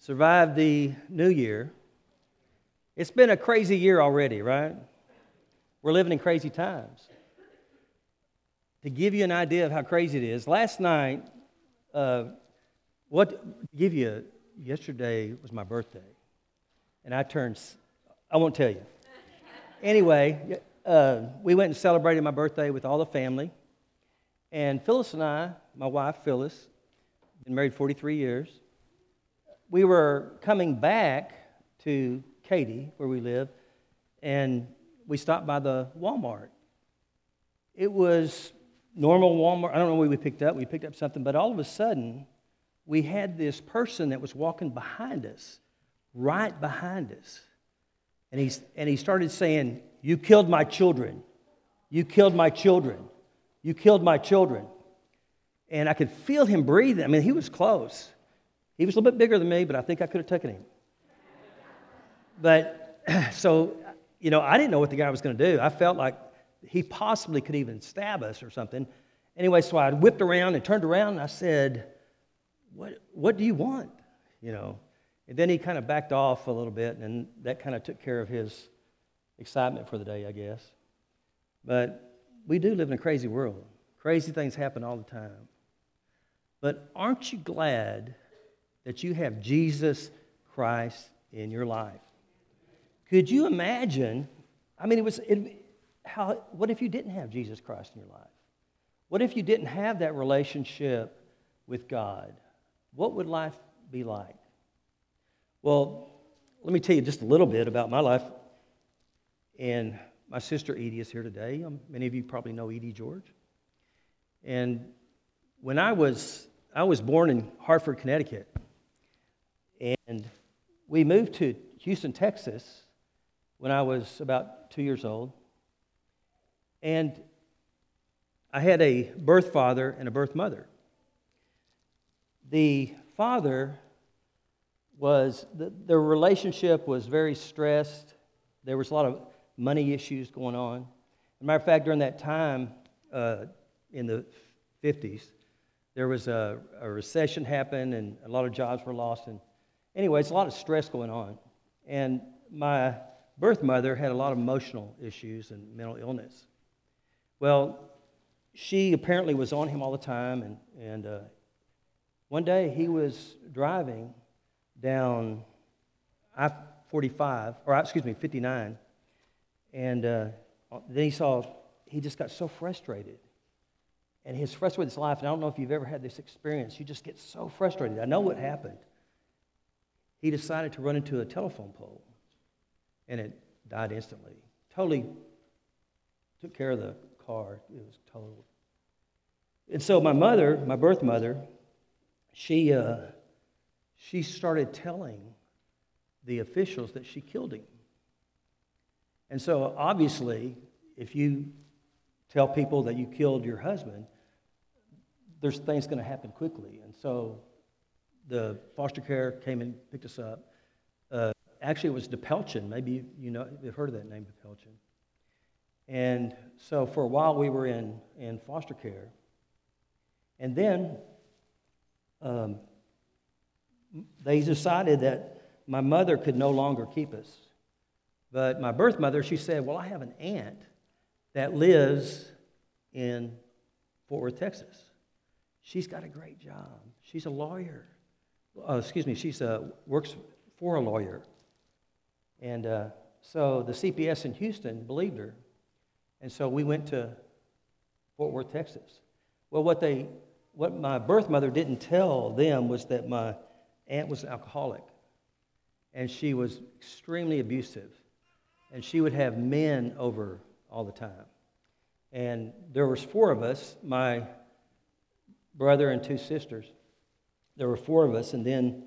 survived the new year. It's been a crazy year already, right? We're living in crazy times. To give you an idea of how crazy it is, last night, yesterday was my birthday, and I won't tell you. Anyway, we went and celebrated my birthday with all the family, and Phyllis and I, my wife Phyllis, been married 43 years, we were coming back to Katy, where we live, and we stopped by the Walmart. It was normal Walmart. I don't know what we picked up. We picked up something, but all of a sudden, we had this person that was walking behind us, right behind us. And he started saying, "You killed my children. You killed my children. You killed my children." And I could feel him breathing. I mean, he was close. He was a little bit bigger than me, but I think I could have taken him. But, so, I didn't know what the guy was going to do. I felt like he possibly could even stab us or something. Anyway, so I whipped around and turned around, and I said, what do you want? And then he kind of backed off a little bit, and that kind of took care of his excitement for the day, I guess. But we do live in a crazy world. Crazy things happen all the time. But aren't you glad that you have Jesus Christ in your life? Could you imagine? I mean, what if you didn't have Jesus Christ in your life? What if you didn't have that relationship with God? What would life be like? Well, let me tell you just a little bit about my life. And my sister Edie is here today. Many of you probably know Edie George. And when I was born in Hartford, Connecticut, and we moved to Houston, Texas, when I was about 2 years old. And I had a birth father and a birth mother. The father their relationship was very stressed. There was a lot of money issues going on. As a matter of fact, during that time, in the 50s, there was a recession happened and a lot of jobs were lost. And anyways, a lot of stress going on. And my birth mother had a lot of emotional issues and mental illness. Well, she apparently was on him all the time, and one day he was driving down I-45, 59, and then he just got so frustrated. And he's frustrated with his life, and I don't know if you've ever had this experience. You just get so frustrated. I know what happened. He decided to run into a telephone pole, and it died instantly. Totally took care of the car. It was total. And so my birth mother, she started telling the officials that she killed him. And so obviously, if you tell people that you killed your husband, there's things going to happen quickly. And so the foster care came and picked us up. Actually, it was DePelchin. Maybe you've heard of that name, DePelchin. And so for a while, we were in foster care. And then they decided that my mother could no longer keep us. But my birth mother, she said, well, I have an aunt that lives in Fort Worth, Texas. She's got a great job. She's a lawyer. She works for a lawyer. And so the CPS in Houston believed her. And so we went to Fort Worth, Texas. Well, what my birth mother didn't tell them was that my aunt was an alcoholic. And she was extremely abusive. And she would have men over all the time. And there was 4 of us, my brother and 2 sisters. There were 4 of us, and then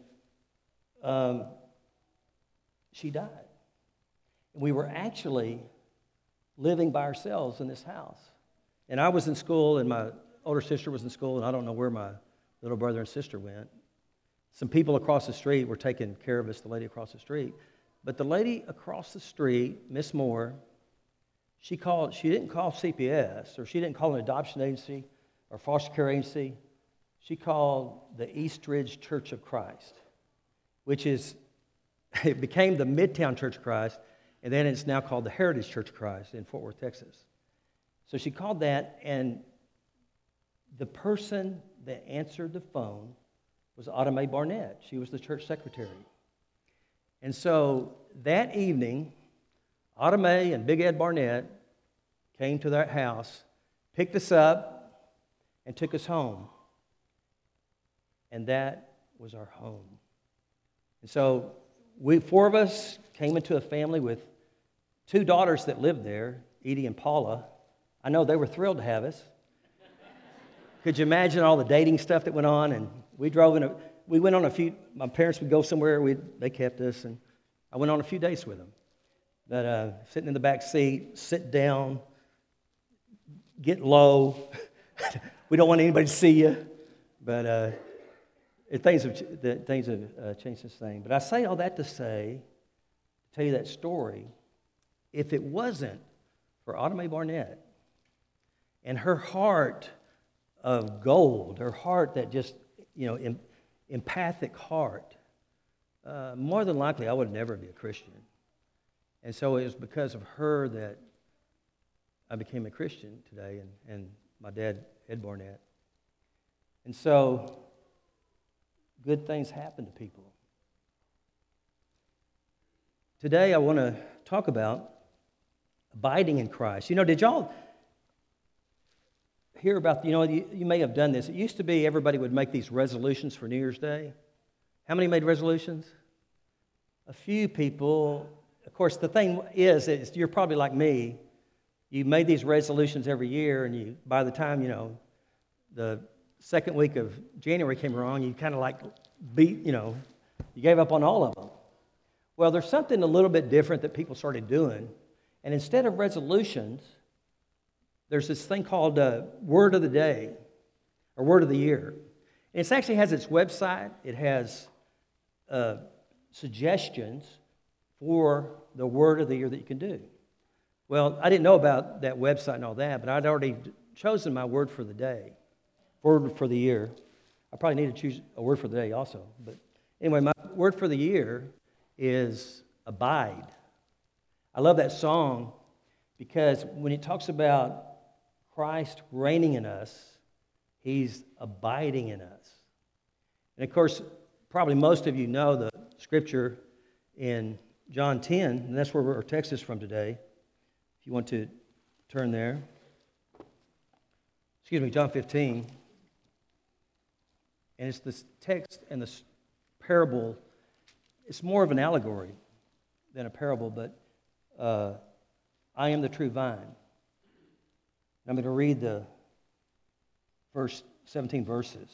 she died. We were actually living by ourselves in this house. And I was in school, and my older sister was in school, and I don't know where my little brother and sister went. Some people across the street were taking care of us, the lady across the street. But the lady across the street, Miss Moore, she didn't call CPS, or she didn't call an adoption agency or foster care agency. She called the Eastridge Church of Christ. which is, it became the Midtown Church of Christ, and then it's now called the Heritage Church of Christ in Fort Worth, Texas. So she called that, and the person that answered the phone was Autumn Mae Barnett. She was the church secretary. And so that evening, Autumn Mae and Big Ed Barnett came to that house, picked us up, and took us home. And that was our home. And so four of us came into a family with two daughters that lived there, Edie and Paula. I know they were thrilled to have us. Could you imagine all the dating stuff that went on? And we went on a few, my parents would go somewhere, they kept us, and I went on a few dates with them. But sitting in the back seat, sit down, get low. We don't want anybody to see you. But things have changed since then. But I say all that to tell you that story. If it wasn't for Autumn Mae Barnett and her heart of gold, her heart that just, empathic heart, more than likely I would never be a Christian. And so it was because of her that I became a Christian today, and my dad, Ed Barnett. And so good things happen to people. Today I want to talk about abiding in Christ. Did y'all hear about, you may have done this. It used to be everybody would make these resolutions for New Year's Day. How many made resolutions? A few people. Of course, the thing is you're probably like me. You made these resolutions every year, and by the time, the second week of January came around, you kind of you gave up on all of them. Well, there's something a little bit different that people started doing. And instead of resolutions, there's this thing called Word of the Day, or Word of the Year. And it actually has its website. It has suggestions for the Word of the Year that you can do. Well, I didn't know about that website and all that, but I'd already chosen my word for the day, word for the year. I probably need to choose a word for the day also. But anyway, my word for the year is abide. I love that song because when it talks about Christ reigning in us, He's abiding in us. And of course, probably most of you know the scripture in John 10, and that's where our text is from today. If you want to turn there. John 15. And it's this text and this parable. It's more of an allegory than a parable, but I am the true vine. I'm going to read the first 17 verses.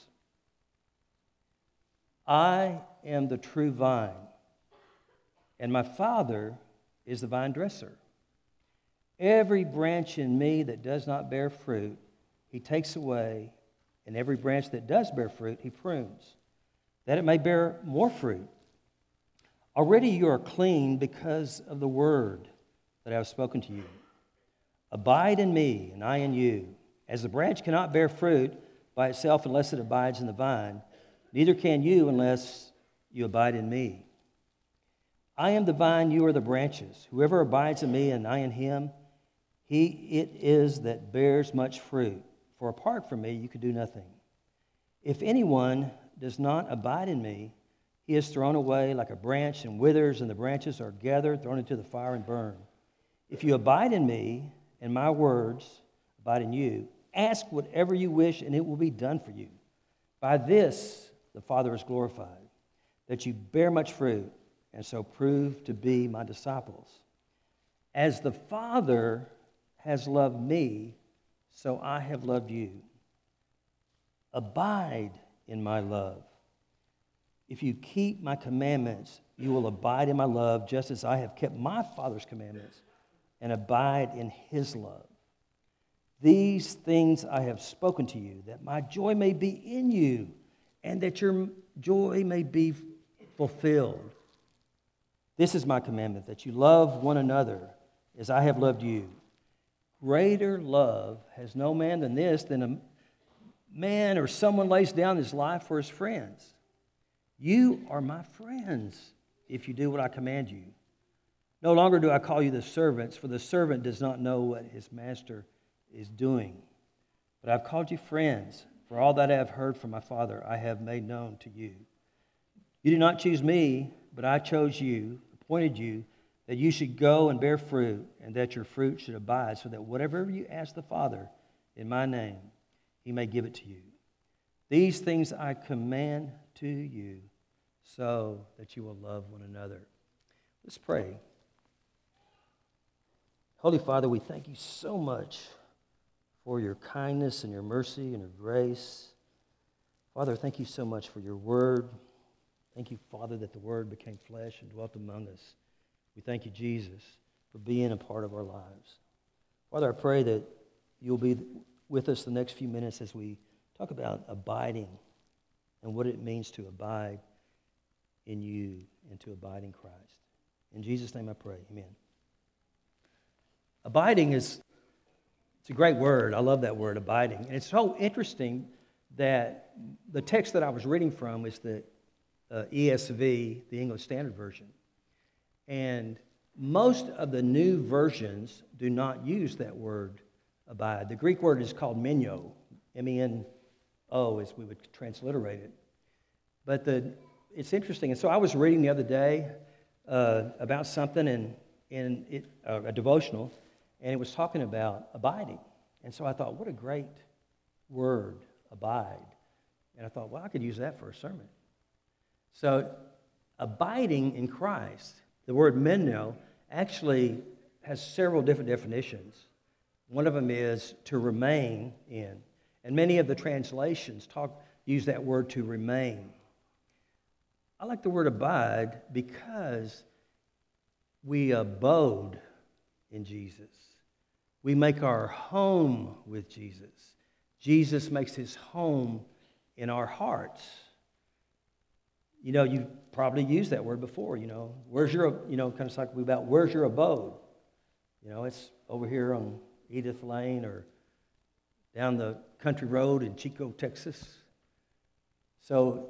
I am the true vine, and my Father is the vine dresser. Every branch in me that does not bear fruit, He takes away, and every branch that does bear fruit, He prunes, that it may bear more fruit. Already you are clean because of the word that I have spoken to you. Abide in me, and I in you. As the branch cannot bear fruit by itself unless it abides in the vine, neither can you unless you abide in me. I am the vine, you are the branches. Whoever abides in me and I in him, it is that bears much fruit. For apart from me, you could do nothing. If anyone does not abide in me, he is thrown away like a branch and withers, and the branches are gathered, thrown into the fire, and burned. If you abide in me, and my words abide in you, ask whatever you wish, and it will be done for you. By this the Father is glorified, that you bear much fruit, and so prove to be my disciples. As the Father has loved me, so I have loved you. Abide in my love. If you keep my commandments, you will abide in my love, just as I have kept my Father's commandments and abide in his love. These things I have spoken to you, that my joy may be in you, and that your joy may be fulfilled. This is my commandment, that you love one another as I have loved you. Greater love has no man than this, than a man or someone lays down his life for his friends. You are my friends if you do what I command you. No longer do I call you the servants, for the servant does not know what his master is doing. But I've called you friends, for all that I have heard from my Father I have made known to you. You did not choose me, but I chose you, appointed you, that you should go and bear fruit, and that your fruit should abide, so that whatever you ask the Father in my name, he may give it to you. These things I command to you, so that you will love one another. Let's pray. Holy Father, we thank you so much for your kindness and your mercy and your grace. Father, thank you so much for your word. Thank you, Father, that the word became flesh and dwelt among us. We thank you, Jesus, for being a part of our lives. Father, I pray that you'll be with us the next few minutes as we talk about abiding and what it means to abide in you and to abide in Christ. In Jesus' name I pray, amen. Abiding it's a great word. I love that word, abiding. And it's so interesting that the text that I was reading from is the ESV, the English Standard Version. And most of the new versions do not use that word abide. The Greek word is called meno, M-E-N-O, as we would transliterate it. But it's interesting. And so I was reading the other day about something in a devotional, and it was talking about abiding. And so I thought, what a great word, abide. And I thought, well, I could use that for a sermon. So abiding in Christ, the word meno, actually has several different definitions. One of them is to remain in. And many of the translations use that word to remain. I like the word abide because we abode in Jesus. We make our home with Jesus. Jesus makes his home in our hearts. You know, you probably used that word before, Where's your, kind of like about where's your abode? It's over here on Edith Lane or down the country road in Chico, Texas. So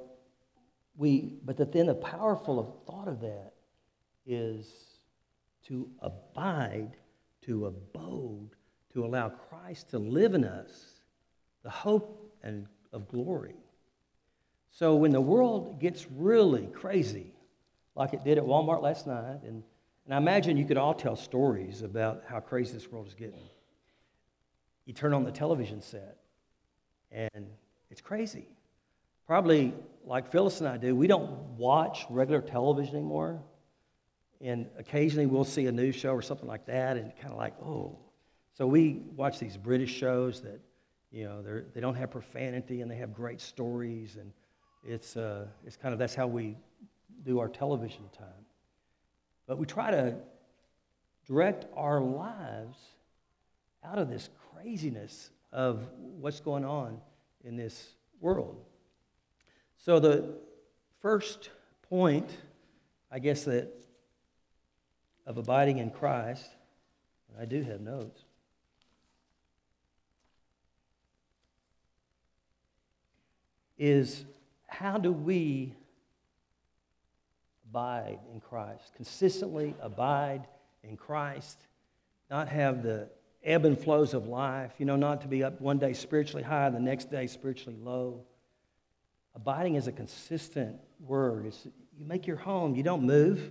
but then the powerful thought of that is to abide, to abode, to allow Christ to live in us, the hope and of glory. So when the world gets really crazy, like it did at Walmart last night, and I imagine you could all tell stories about how crazy this world is getting. You turn on the television set, and it's crazy. Probably like Phyllis and I do, we don't watch regular television anymore. And occasionally we'll see a news show or something like that, and kind of like, oh. So we watch these British shows that, they don't have profanity and they have great stories, and it's kind of that's how we do our television time. But we try to direct our lives out of this craziness of what's going on in this world. So the first point, I guess, that of abiding in Christ, I do have notes, is how do we abide in Christ? Consistently abide in Christ, not have the ebb and flows of life, not to be up one day spiritually high, the next day spiritually low. Abiding is a consistent word. You make your home. You don't move.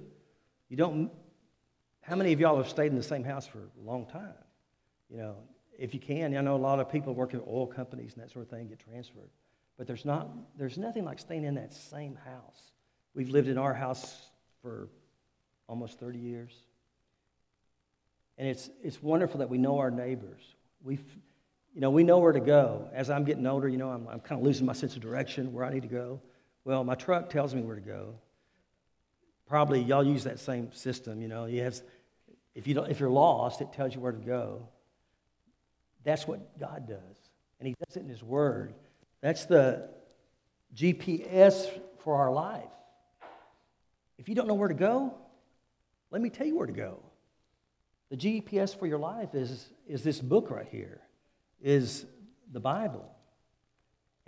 How many of y'all have stayed in the same house for a long time? If you can, I know a lot of people work at oil companies and that sort of thing get transferred. But there's nothing like staying in that same house. We've lived in our house for almost 30 years. And it's wonderful that we know our neighbors. We know where to go. As I'm getting older, I'm kind of losing my sense of direction, where I need to go. Well, my truck tells me where to go. Probably y'all use that same system, if you're lost, it tells you where to go. That's what God does. And he does it in his word. That's the GPS for our life. If you don't know where to go, let me tell you where to go. The GPS for your life is this book right here, is the Bible.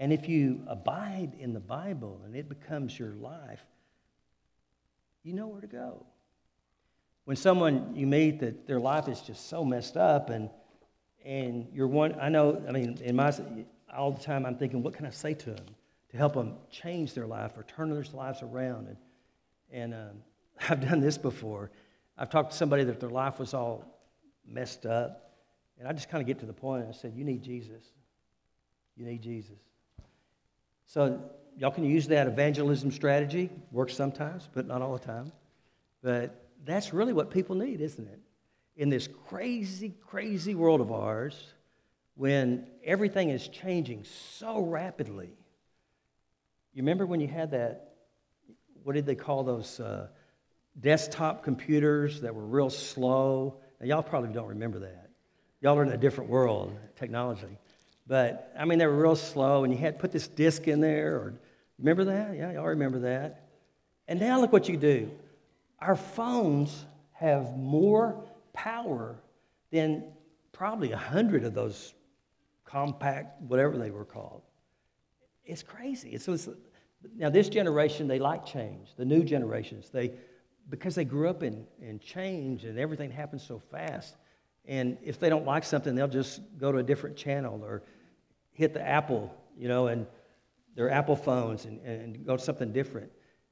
And if you abide in the Bible and it becomes your life, you know where to go. When someone you meet that their life is just so messed up and you're one, all the time I'm thinking, what can I say to them to help them change their life or turn their lives around? And I've done this before. I've talked to somebody that their life was all messed up, and I just kind of get to the point and I said, you need Jesus. You need Jesus. So y'all can use that evangelism strategy. Works sometimes, but not all the time. But that's really what people need, isn't it? In this crazy, crazy world of ours, when everything is changing so rapidly. You remember when you had that, what did they call those desktop computers that were real slow? Now, y'all probably don't remember that. Y'all are in a different world, technology. But, they were real slow, and you had to put this disc in there. Or remember that? Yeah, y'all remember that. And now look what you do. Our phones have more power than probably 100 of those compact, whatever they were called. It's crazy. Now, this generation, they like change. The new generations, because they grew up in change and everything happens so fast. And if they don't like something, they'll just go to a different channel or hit the Apple, and their Apple phones and go to something different.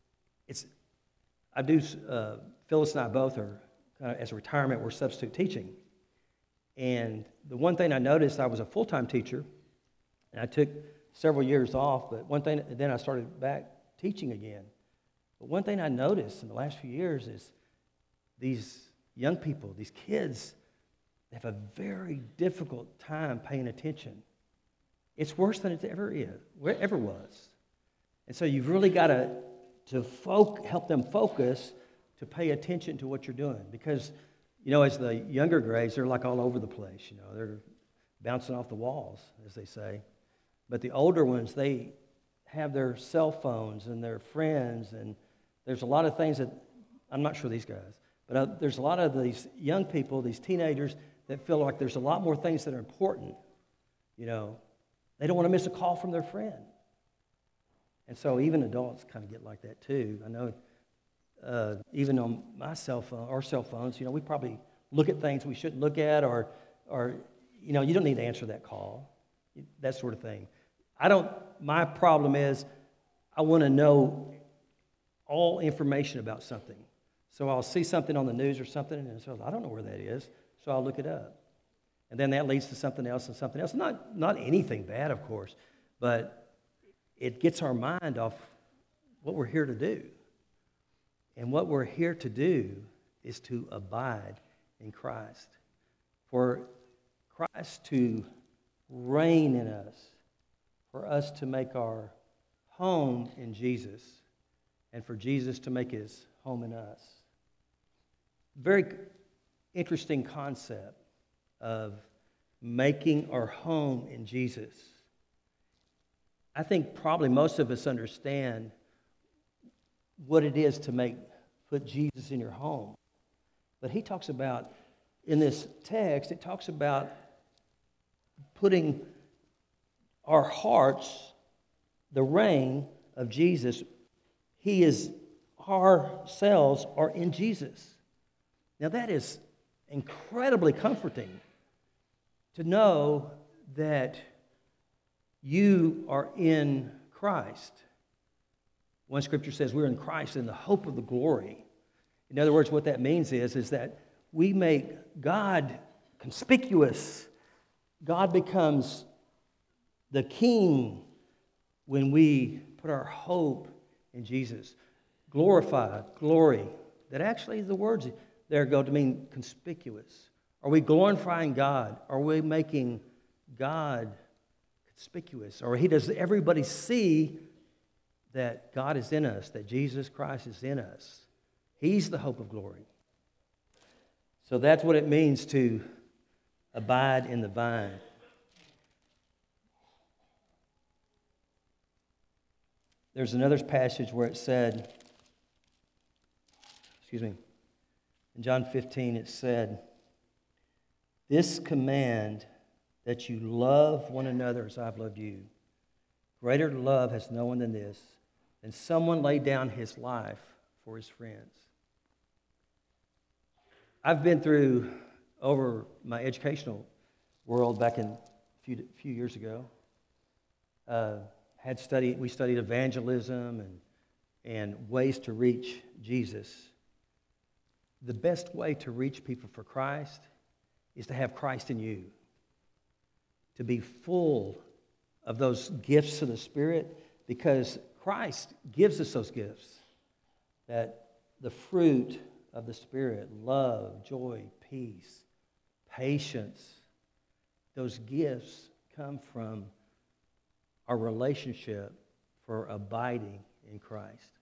Phyllis and I both are, as a retirement, we're substitute teaching. And the one thing I noticed, I was a full-time teacher, and I took several years off, but then I started back teaching again. But one thing I noticed in the last few years is these young people, these kids, they have a very difficult time paying attention. It's worse than it ever was. And so you've really got to help them focus to pay attention to what you're doing. Because, as the younger grades, they're like all over the place. They're bouncing off the walls, as they say. But the older ones, they have their cell phones and their friends, and there's a lot of things that, I'm not sure these guys, but there's a lot of these young people, these teenagers, that feel like there's a lot more things that are important. They don't want to miss a call from their friend. And so even adults kind of get like that too. I know even on my cell phone, our cell phones, we probably look at things we shouldn't look at, or you don't need to answer that call, that sort of thing. My problem is I want to know all information about something. So I'll see something on the news or something, and so I don't know where that is, so I'll look it up. And then that leads to something else and something else. Not anything bad, of course, but it gets our mind off what we're here to do. And what we're here to do is to abide in Christ. For Christ to reign in us, for us to make our home in Jesus, and for Jesus to make his home in us. Very interesting concept of making our home in Jesus. I think probably most of us understand what it is to put Jesus in your home. But he talks about, in this text, it talks about putting our hearts, the reign of Jesus, ourselves are in Jesus. Now that is incredibly comforting to know that you are in Christ. One scripture says we're in Christ in the hope of the glory. In other words, what that means is that we make God conspicuous. God becomes the king when we put our hope in Jesus. Glorified, glory. That actually the words there go to mean conspicuous. Are we glorifying God? Are we making God conspicuous? Or does everybody see that God is in us, that Jesus Christ is in us? He's the hope of glory. So that's what it means to abide in the vine. There's another passage where it said, in John 15 it said, "This command that you love one another as I've loved you. Greater love has no one than this, than someone laid down his life for his friends. I've been through, over my educational world back in a few years ago, we studied evangelism and ways to reach Jesus. The best way to reach people for Christ is to have Christ in you, to be full of those gifts of the Spirit, because Christ gives us those gifts, that the fruit of the Spirit, love, joy, peace, patience, those gifts come from our relationship for abiding in Christ.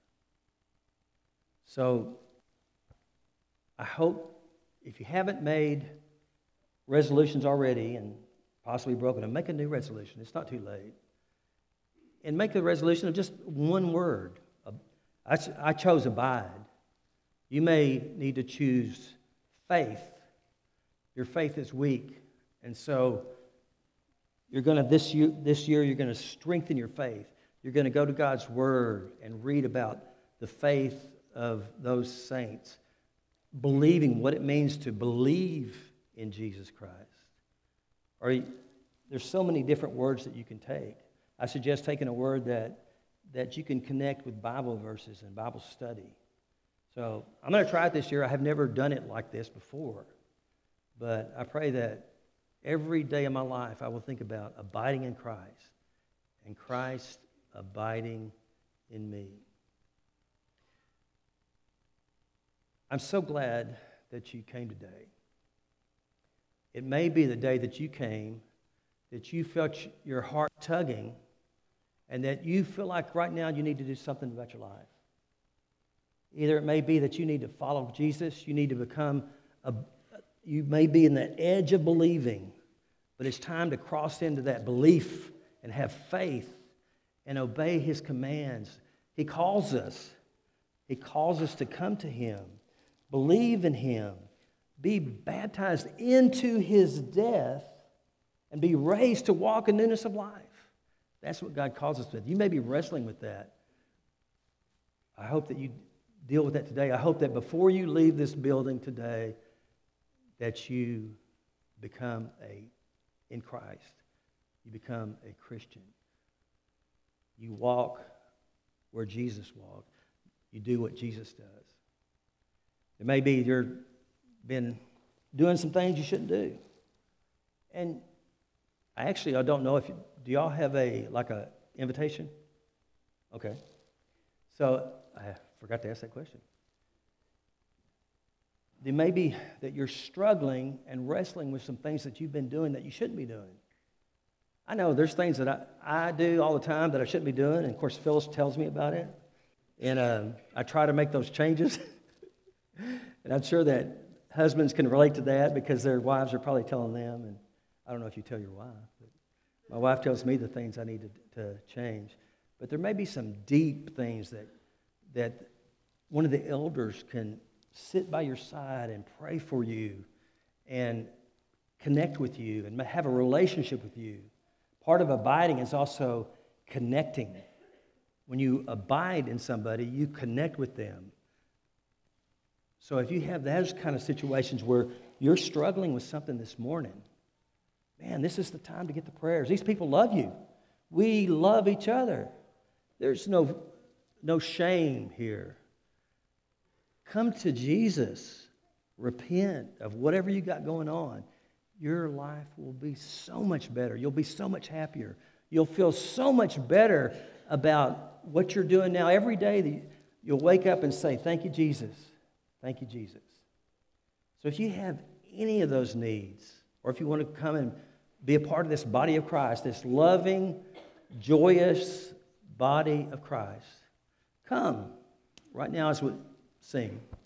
So I hope if you haven't made resolutions already and possibly broken them, make a new resolution. It's not too late. And make a resolution of just one word. I chose abide. You may need to choose faith. Your faith is weak. And so you're going to, this year, you're going to strengthen your faith. You're going to go to God's Word and read about the faith of those saints, believing what it means to believe in Jesus Christ. Or there's so many different words that you can take. I suggest taking a word that you can connect with Bible verses and Bible study. So I'm going to try it this year. I have never done it like this before. But I pray that every day of my life I will think about abiding in Christ and Christ abiding in me. I'm so glad that you came today. It may be the day that you came that you felt your heart tugging and that you feel like right now you need to do something about your life. Either it may be that you need to follow Jesus, you need to become you may be in the edge of believing, but it's time to cross into that belief and have faith and obey His commands. He calls us. He calls us to come to Him, believe in Him, be baptized into His death, and be raised to walk in newness of life. That's what God calls us with. You may be wrestling with that. I hope that you deal with that today. I hope that before you leave this building today, that you become in Christ. You become a Christian. You walk where Jesus walked. You do what Jesus does. It may be you've been doing some things you shouldn't do. And I don't know do y'all have a invitation? Okay. So I forgot to ask that question. It may be that you're struggling and wrestling with some things that you've been doing that you shouldn't be doing. I know there's things that I do all the time that I shouldn't be doing, and of course Phyllis tells me about it. And I try to make those changes. And I'm sure that husbands can relate to that because their wives are probably telling them, and I don't know if you tell your wife, but my wife tells me the things I need to change. But there may be some deep things that one of the elders can sit by your side and pray for you and connect with you and have a relationship with you. Part of abiding is also connecting. When you abide in somebody, you connect with them. So if you have those kind of situations where you're struggling with something this morning, man, this is the time to get the prayers. These people love you. We love each other. There's no shame here. Come to Jesus. Repent of whatever you got going on. Your life will be so much better. You'll be so much happier. You'll feel so much better about what you're doing now. Every day you'll wake up and say, thank you, Jesus. Thank you, Jesus. So if you have any of those needs, or if you want to come and be a part of this body of Christ, this loving, joyous body of Christ, come right now as we sing.